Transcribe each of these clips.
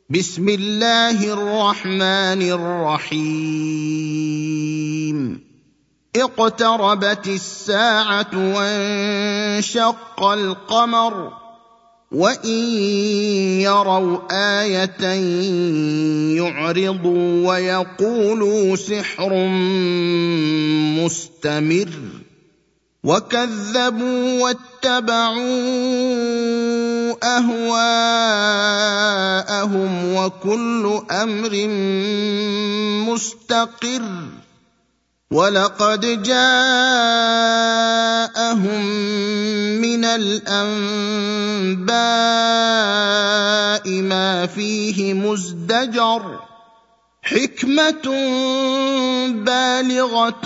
بسم الله الرحمن الرحيم اقتربت الساعة وانشق القمر وإن يروا آية يعرضوا ويقولوا سحر مستمر وكذبوا واتبعوا أهواءهم وكل أمر مستقر ولقد جاءهم من الأنباء ما فيه مزدجر حكمة بالغة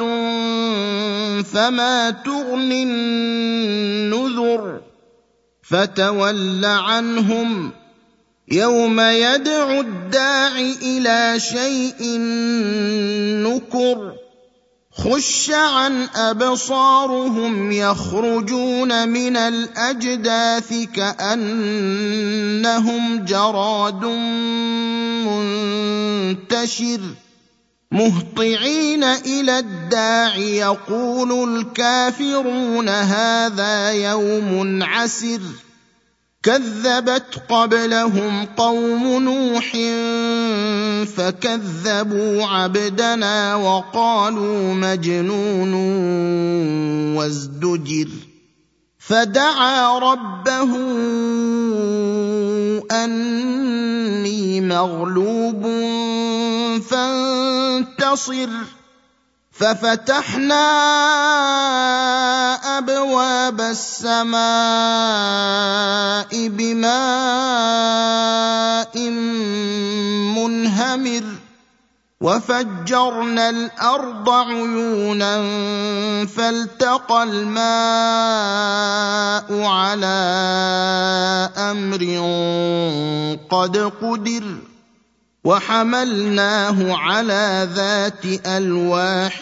فما تغني النذر فتول عنهم يوم يدعو الداع إلى شيء نكر خش عن أبصارهم يخرجون من الأجداث كأنهم جراد منتشر مهطعين إلى الداع يقول الكافرون هذا يوم عسر كذبت قبلهم قوم نوح فكذبوا عبدنا وقالوا مجنون وازدجر فدعا ربه أني مغلوب فانتصر ففتحنا أبواب السماء بماء منهمر وفجرنا الأرض عيونا فالتقى الماء على أمر قد قدر وحملناه على ذات ألواح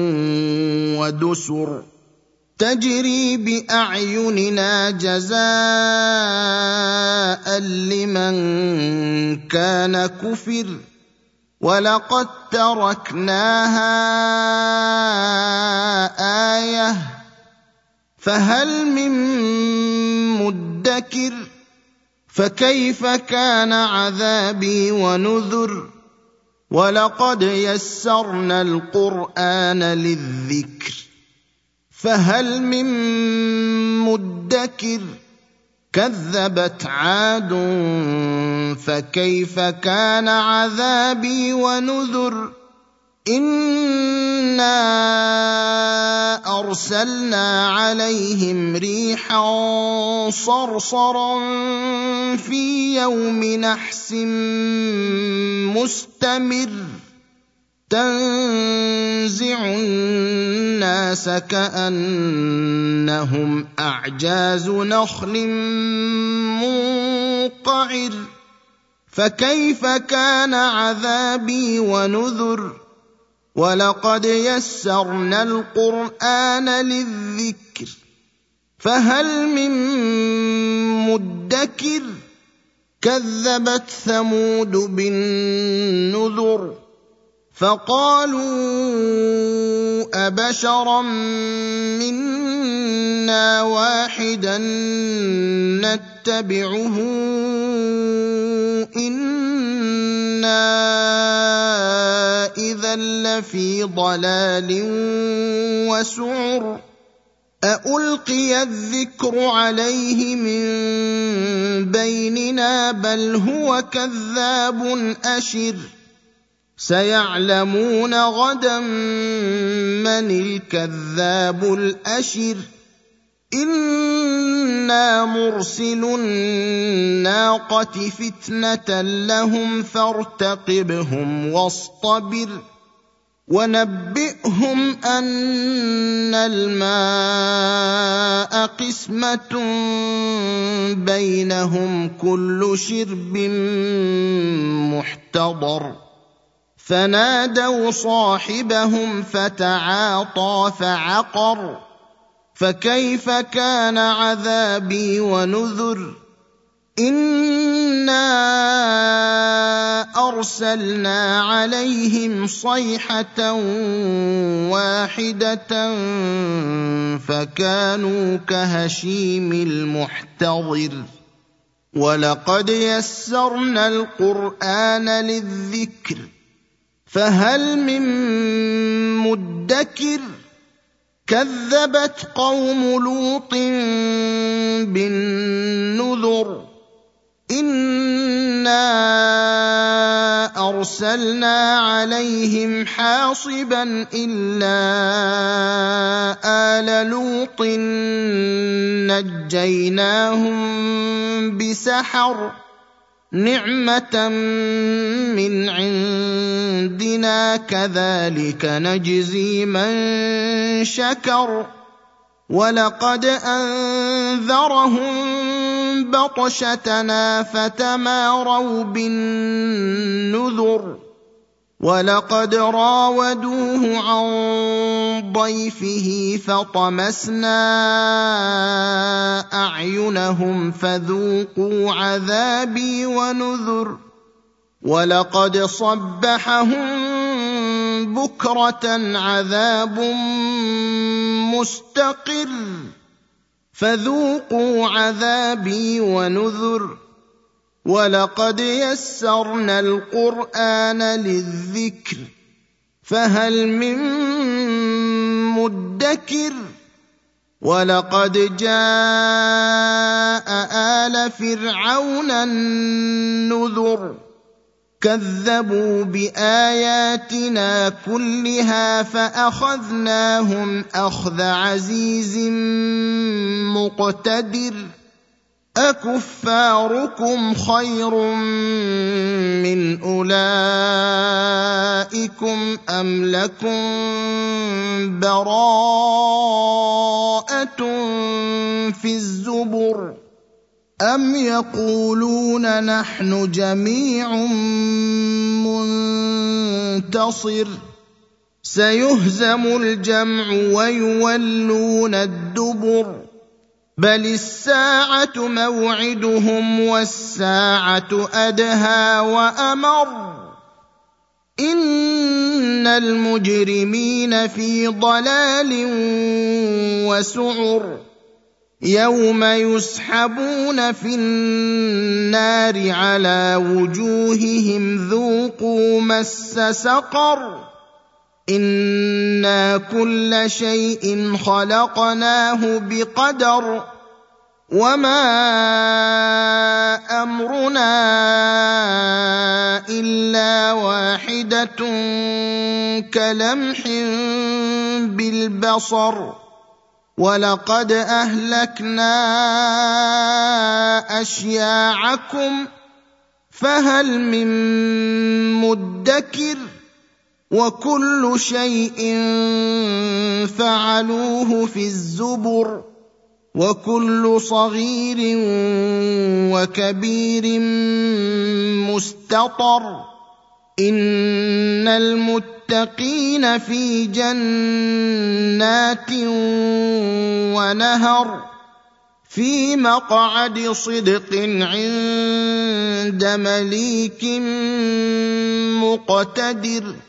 ودسر تجري بأعيننا جزاء لمن كان كفر ولقد تركناها آية فهل من مدكر فكيف كان عذابي ونذر ولقد يسرنا القرآن للذكر فهل من مدكر كذبت عاد فكيف كان عذابي ونذر إنا أرسلنا عليهم ريحا صرصرا في يوم نحس مستمر تنزع الناس كأنهم أعجاز نخل منقعر فكيف كان عذابي ونذر ولقد يسرنا القرآن للذكر فهل من مدكر كذبت ثمود بالنذر فقالوا أبشرا منا واحدا نتبعه إنا إذا لفي ضلال وسعر أألقي الذكر عليه من بيننا بل هو كذاب أشر سيعلمون غدا من الكذاب الأشر إنا مرسل الناقة فتنة لهم فارتقبهم واصطبر ونبئهم أن الماء قسمة بينهم كل شرب محتضر فنادوا صاحبهم فتعاطى فعقر فكيف كان عذابي ونذر إنا فأرسلنا عليهم صيحة واحدة فكانوا كهشيم المحتضر ولقد يسرنا القرآن للذكر فهل من مدكر كذبت قوم لوط بالنذر إنا أرسلنا عليهم حاصبا إلا آل لوط نجيناهم بسحر نعمة من عندنا كذلك نجزي من شكر ولقد أنذرهم بطشتنا فتماروا بالنذر ولقد راودوه عن ضيفه فطمسنا أعينهم فذوقوا عذابي ونذر ولقد صبحهم بكرة عذاب مستقر فذوقوا عذابي ونذر ولقد يسرنا القرآن للذكر فهل من مدكر ولقد جاء آل فرعون النذر كذبوا بآياتنا كلها فأخذناهم أخذ عزيز مقتدر أكفاركم خير من أولئكم أم لكم براءة في الزبر أم يقولون نحن جميع منتصر سيهزم الجمع ويولون الدبر بل الساعة موعدهم والساعة أدهى وأمر إن المجرمين في ضلال وسعر يوم يسحبون في النار على وجوههم ذوقوا مس سقر إنا كل شيء خلقناه بقدر وما أمرنا إلا واحدة كلمح بالبصر ولقد أهلكنا أشياعكم فهل من مدكر وكل شيء فعلوه في الزبر وكل صغير وكبير مستطر إن المتقين في جنات ونهر في مقعد صدق عند مليك مقتدر